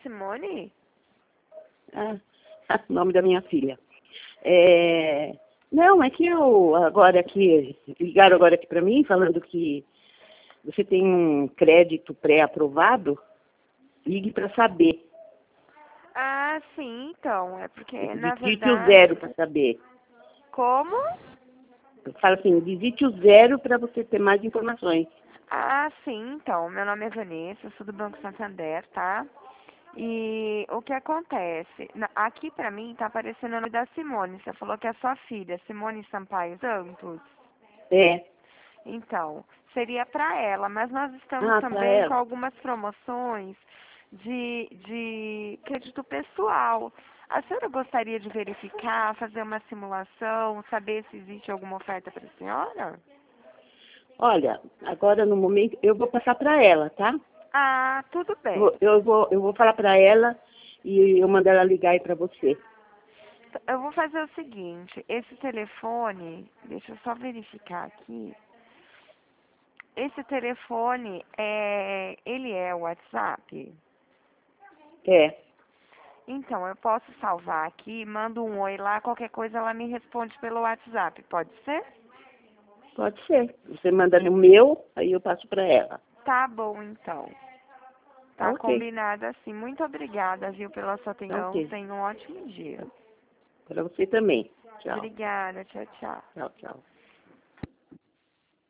Simone? Ah, o nome da minha filha. Não, é que ligaram agora aqui para mim, falando que você tem um crédito pré-aprovado, ligue para saber. Ah, sim, então. É porque, na Visite o verdade... zero para saber. Como? Fala assim, visite o zero para você ter mais informações. Ah, sim, então. Meu nome é Vanessa, sou do Banco Santander, tá? E o que acontece? Aqui pra mim tá aparecendo o nome da Simone. Você falou que é sua filha, Simone Sampaio Santos. É. Então, seria para ela, mas nós estamos Para também com ela. algumas promoções de crédito pessoal. A senhora gostaria de verificar, fazer uma simulação, saber se existe alguma oferta para a senhora? Olha, agora no momento, eu vou passar para ela, tá? Ah, tudo bem. Eu vou falar para ela e eu mando ela ligar aí para você. Eu vou fazer o seguinte, esse telefone, deixa eu só verificar aqui. Esse telefone, ele é o WhatsApp? É, Então, eu posso salvar aqui, mando um oi lá, qualquer coisa ela me responde pelo WhatsApp, pode ser? pode ser. Você manda no meu, aí eu passo para ela. Tá bom, então. Tá Tá ok. combinado assim. Muito obrigada, viu, pela sua Tá atenção. ok. Tenha um ótimo dia. Para você também. Tchau. Obrigada, tchau, tchau. Tchau, tchau.